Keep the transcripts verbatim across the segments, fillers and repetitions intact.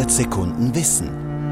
hundert Sekunden Wissen.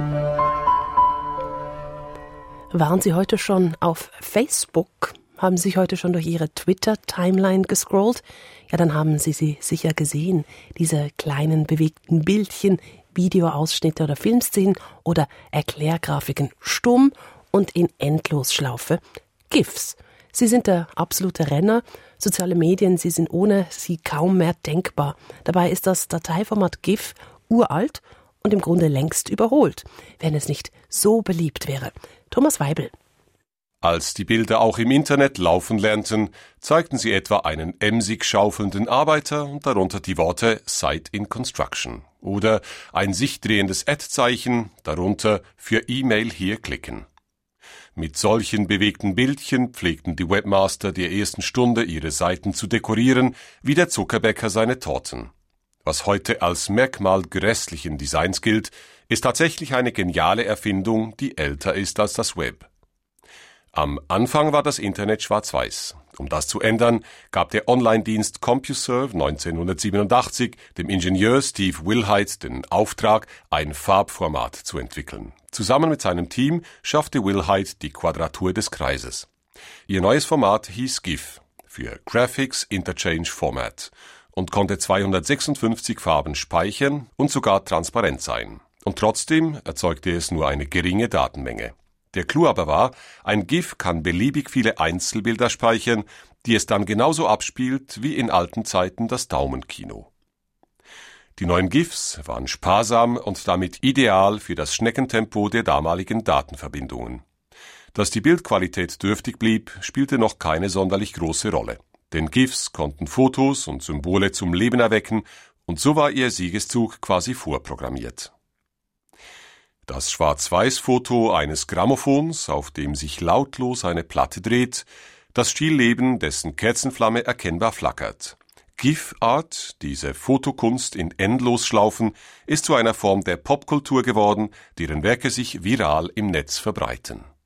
Waren Sie heute schon auf Facebook? Haben Sie sich heute schon durch Ihre Twitter-Timeline gescrollt? Ja, dann haben Sie sie sicher gesehen. Diese kleinen bewegten Bildchen, Videoausschnitte oder Filmszenen oder Erklärgrafiken stumm und in Endlosschlaufe. GIFs. Sie sind der absolute Renner. Soziale Medien, sie sind ohne sie kaum mehr denkbar. Dabei ist das Dateiformat GIF uralt und im Grunde längst überholt, wenn es nicht so beliebt wäre. Thomas Weibel. Als die Bilder auch im Internet laufen lernten, zeigten sie etwa einen emsig schaufelnden Arbeiter und darunter die Worte Site in Construction oder ein sich drehendes Ad-Zeichen, darunter für E-Mail hier klicken. Mit solchen bewegten Bildchen pflegten die Webmaster der ersten Stunde ihre Seiten zu dekorieren, wie der Zuckerbäcker seine Torten. Was heute als Merkmal grässlichen Designs gilt, ist tatsächlich eine geniale Erfindung, die älter ist als das Web. Am Anfang war das Internet schwarz-weiß. Um das zu ändern, gab der Online-Dienst CompuServe neunzehnhundertsiebenundachtzig dem Ingenieur Steve Wilhite den Auftrag, ein Farbformat zu entwickeln. Zusammen mit seinem Team schaffte Wilhite die Quadratur des Kreises. Ihr neues Format hieß GIF, für Graphics Interchange Format, und konnte zweihundertsechsundfünfzig Farben speichern und sogar transparent sein. Und trotzdem erzeugte es nur eine geringe Datenmenge. Der Clou aber war, ein GIF kann beliebig viele Einzelbilder speichern, die es dann genauso abspielt wie in alten Zeiten das Daumenkino. Die neuen GIFs waren sparsam und damit ideal für das Schneckentempo der damaligen Datenverbindungen. Dass die Bildqualität dürftig blieb, spielte noch keine sonderlich große Rolle. Denn GIFs konnten Fotos und Symbole zum Leben erwecken und so war ihr Siegeszug quasi vorprogrammiert. Das Schwarz-Weiß-Foto eines Grammophons, auf dem sich lautlos eine Platte dreht, das Stillleben, dessen Kerzenflamme erkennbar flackert. GIF-Art, diese Fotokunst in Endlosschlaufen, ist zu einer Form der Popkultur geworden, deren Werke sich viral im Netz verbreiten.